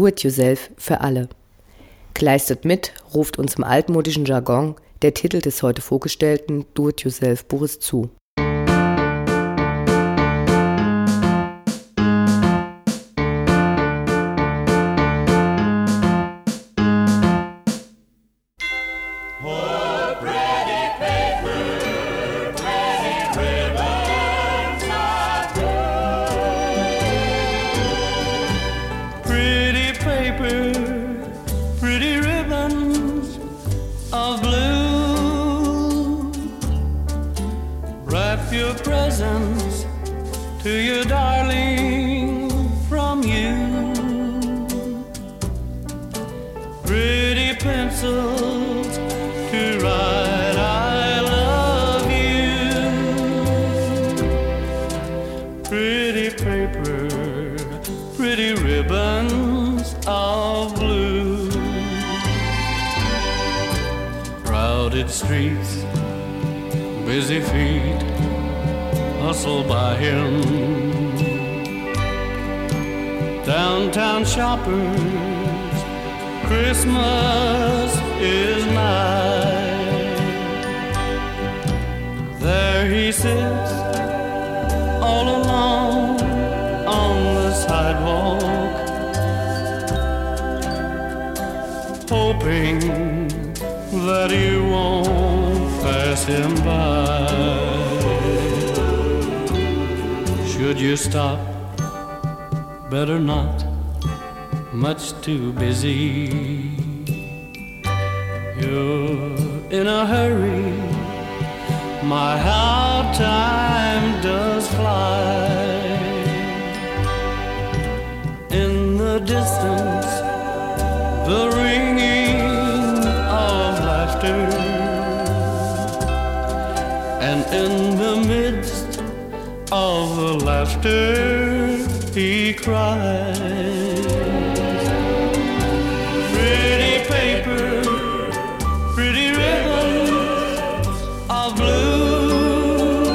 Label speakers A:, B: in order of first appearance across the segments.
A: Do-it-yourself für alle. Kleistert mit, ruft uns im altmodischen Jargon der Titel des heute vorgestellten Do-it-yourself-Buches zu.
B: Your presents to your darling from you. Pretty pencils to write I love you. Pretty paper, pretty ribbons of blue. Crowded streets, busy feet hustle by him. Downtown shoppers, Christmas is nigh. There he sits all alone on the sidewalk, hoping that you won't pass him by. Should you stop? Better not, much too busy. You're in a hurry, my how time does fly. In the distance, the ringing of laughter, and in the midst of the laughter he cries. Pretty paper, pretty ribbons of blue,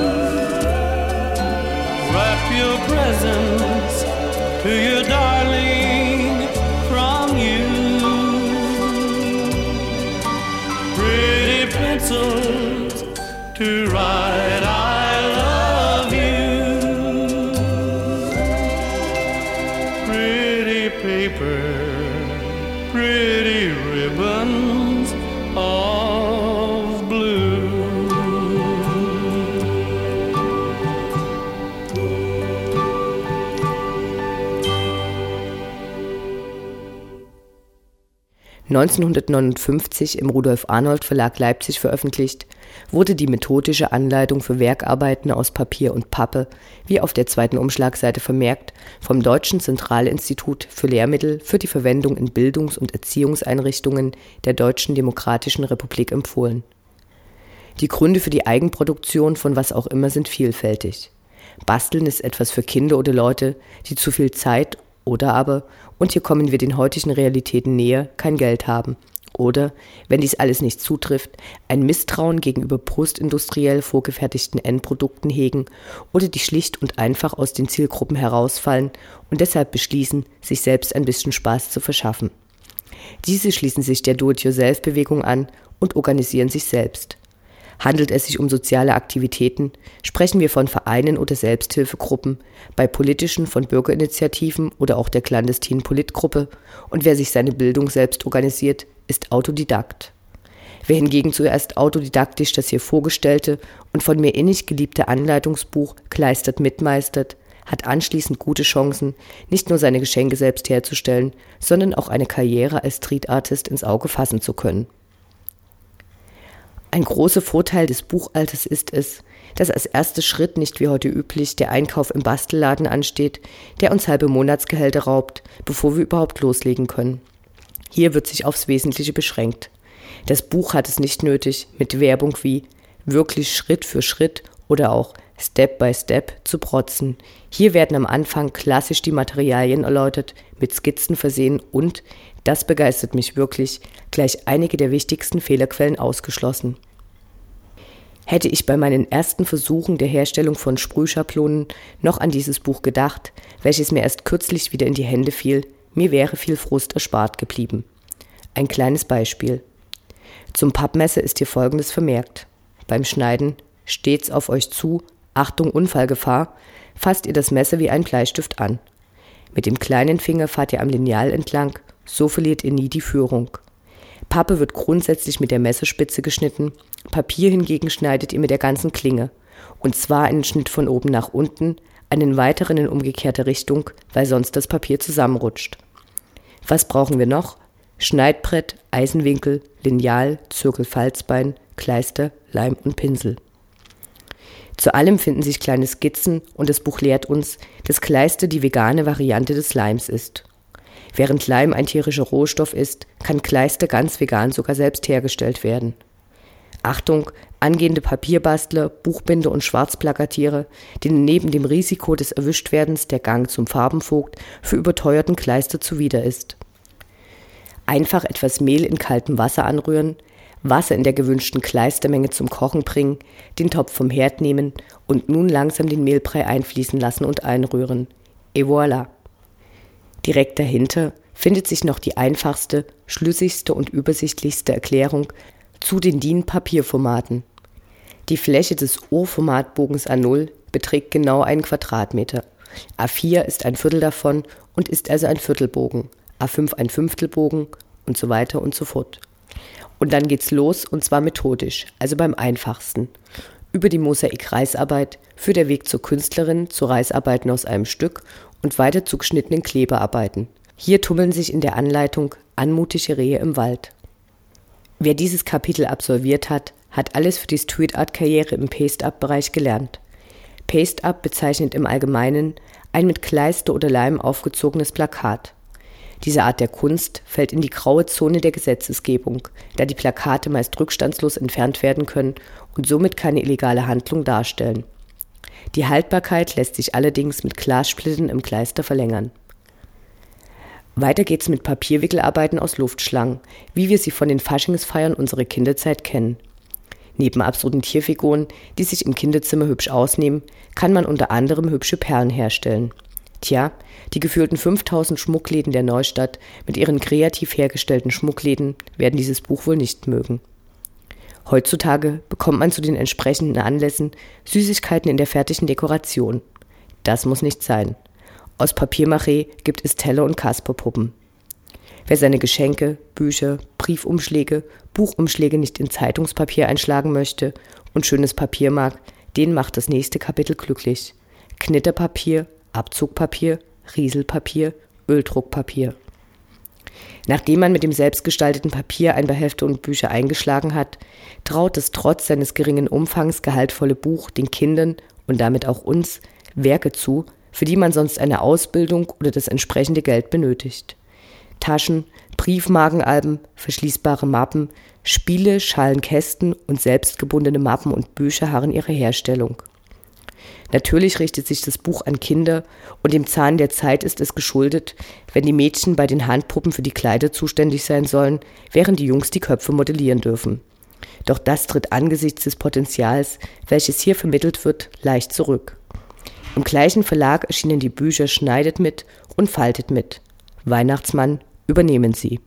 B: wrap your presents to your darling from you. Pretty pencils to write I love you. Paper, pretty ribbons of blue.
A: 1959 im Rudolf-Arnold-Verlag Leipzig veröffentlicht, wurde die methodische Anleitung für Werkarbeiten aus Papier und Pappe, wie auf der zweiten Umschlagseite vermerkt, vom Deutschen Zentralinstitut für Lehrmittel für die Verwendung in Bildungs- und Erziehungseinrichtungen der Deutschen Demokratischen Republik empfohlen. Die Gründe für die Eigenproduktion von was auch immer sind vielfältig. Basteln ist etwas für Kinder oder Leute, die zu viel Zeit oder aber, und hier kommen wir den heutigen Realitäten näher, kein Geld haben. Oder, wenn dies alles nicht zutrifft, ein Misstrauen gegenüber postindustriell vorgefertigten Endprodukten hegen oder die schlicht und einfach aus den Zielgruppen herausfallen und deshalb beschließen, sich selbst ein bisschen Spaß zu verschaffen. Diese schließen sich der Do-it-yourself-Bewegung an und organisieren sich selbst. Handelt es sich um soziale Aktivitäten, sprechen wir von Vereinen oder Selbsthilfegruppen, bei politischen von Bürgerinitiativen oder auch der clandestinen Politgruppe, und wer sich seine Bildung selbst organisiert, ist Autodidakt. Wer hingegen zuerst autodidaktisch das hier vorgestellte und von mir innig geliebte Anleitungsbuch Kleistert mitmeistert, hat anschließend gute Chancen, nicht nur seine Geschenke selbst herzustellen, sondern auch eine Karriere als Street Artist ins Auge fassen zu können. Ein großer Vorteil des Buchalters ist es, dass als erster Schritt nicht wie heute üblich der Einkauf im Bastelladen ansteht, der uns halbe Monatsgehälter raubt, bevor wir überhaupt loslegen können. Hier wird sich aufs Wesentliche beschränkt. Das Buch hat es nicht nötig, mit Werbung wie wirklich Schritt für Schritt oder auch Step by Step zu protzen. Hier werden am Anfang klassisch die Materialien erläutert, mit Skizzen versehen und, das begeistert mich wirklich, gleich einige der wichtigsten Fehlerquellen ausgeschlossen. Hätte ich bei meinen ersten Versuchen der Herstellung von Sprühschablonen noch an dieses Buch gedacht, welches mir erst kürzlich wieder in die Hände fiel, mir wäre viel Frust erspart geblieben. Ein kleines Beispiel. Zum Pappmesser ist hier Folgendes vermerkt. Beim Schneiden stets auf euch zu, Achtung Unfallgefahr, fasst ihr das Messer wie einen Bleistift an. Mit dem kleinen Finger fahrt ihr am Lineal entlang, so verliert ihr nie die Führung. Pappe wird grundsätzlich mit der Messerspitze geschnitten, Papier hingegen schneidet ihr mit der ganzen Klinge. Und zwar einen Schnitt von oben nach unten, einen weiteren in umgekehrte Richtung, weil sonst das Papier zusammenrutscht. Was brauchen wir noch? Schneidbrett, Eisenwinkel, Lineal, Zirkelfalzbein, Kleister, Leim und Pinsel. Zu allem finden sich kleine Skizzen und das Buch lehrt uns, dass Kleister die vegane Variante des Leims ist. Während Leim ein tierischer Rohstoff ist, kann Kleister ganz vegan sogar selbst hergestellt werden. Achtung, angehende Papierbastler, Buchbinder und Schwarzplakatiere, denen neben dem Risiko des Erwischtwerdens der Gang zum Farbenvogt für überteuerten Kleister zuwider ist. Einfach etwas Mehl in kaltem Wasser anrühren, Wasser in der gewünschten Kleistermenge zum Kochen bringen, den Topf vom Herd nehmen und nun langsam den Mehlbrei einfließen lassen und einrühren. Et voilà! Direkt dahinter findet sich noch die einfachste, schlüssigste und übersichtlichste Erklärung zu den DIN-Papierformaten. Die Fläche des O-Formatbogens A0 beträgt genau 1 Quadratmeter. A4 ist ein Viertel davon und ist also ein Viertelbogen. A5 ein Fünftelbogen und so weiter und so fort. Und dann geht's los und zwar methodisch, also beim einfachsten. Über die Mosaik-Reisarbeit führt der Weg zur Künstlerin, zu Reisarbeiten aus einem Stück und weiter zu geschnittenen Klebearbeiten. Hier tummeln sich in der Anleitung anmutige Rehe im Wald. Wer dieses Kapitel absolviert hat, hat alles für die Street-Art-Karriere im Paste-Up-Bereich gelernt. Paste-Up bezeichnet im Allgemeinen ein mit Kleister oder Leim aufgezogenes Plakat. Diese Art der Kunst fällt in die graue Zone der Gesetzesgebung, da die Plakate meist rückstandslos entfernt werden können und somit keine illegale Handlung darstellen. Die Haltbarkeit lässt sich allerdings mit Glassplittern im Kleister verlängern. Weiter geht's mit Papierwickelarbeiten aus Luftschlangen, wie wir sie von den Faschingsfeiern unserer Kinderzeit kennen. Neben absurden Tierfiguren, die sich im Kinderzimmer hübsch ausnehmen, kann man unter anderem hübsche Perlen herstellen. Tja, die gefühlten 5000 Schmuckläden der Neustadt mit ihren kreativ hergestellten Schmuckläden werden dieses Buch wohl nicht mögen. Heutzutage bekommt man zu den entsprechenden Anlässen Süßigkeiten in der fertigen Dekoration. Das muss nicht sein. Aus Papier-Mâché gibt es Teller und Kasperpuppen. Wer seine Geschenke, Bücher, Briefumschläge, Buchumschläge nicht in Zeitungspapier einschlagen möchte und schönes Papier mag, den macht das nächste Kapitel glücklich. Knitterpapier, Abzugpapier, Rieselpapier, Öldruckpapier. Nachdem man mit dem selbstgestalteten Papier ein paar Hefte und Bücher eingeschlagen hat, traut es trotz seines geringen Umfangs gehaltvolle Buch den Kindern und damit auch uns Werke zu, für die man sonst eine Ausbildung oder das entsprechende Geld benötigt. Taschen, Briefmarkenalben, verschließbare Mappen, Spiele, Schalen, Kästen und selbstgebundene Mappen und Bücher harren ihre Herstellung. Natürlich richtet sich das Buch an Kinder und dem Zahn der Zeit ist es geschuldet, wenn die Mädchen bei den Handpuppen für die Kleider zuständig sein sollen, während die Jungs die Köpfe modellieren dürfen. Doch das tritt angesichts des Potenzials, welches hier vermittelt wird, leicht zurück. Im gleichen Verlag erschienen die Bücher Schneidet mit und Faltet mit. Weihnachtsmann, übernehmen Sie.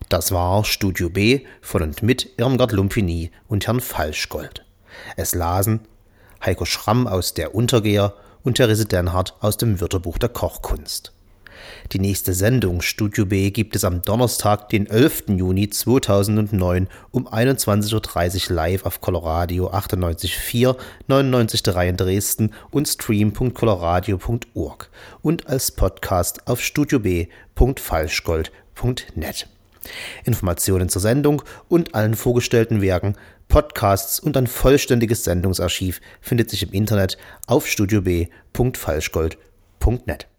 C: Das war Studio B von und mit Irmgard Lumpini und Herrn Falschgold. Es lasen Heiko Schramm aus Der Untergeher und Therese Denhardt aus dem Wörterbuch der Kochkunst. Die nächste Sendung Studio B gibt es am Donnerstag, den 11. Juni 2009 um 21.30 Uhr live auf Coloradio 98,4, 99,3 in Dresden und stream.coloradio.org und als Podcast auf studiob.falschgold.net. Informationen zur Sendung und allen vorgestellten Werken, Podcasts und ein vollständiges Sendungsarchiv findet sich im Internet auf studiob.falschgold.net.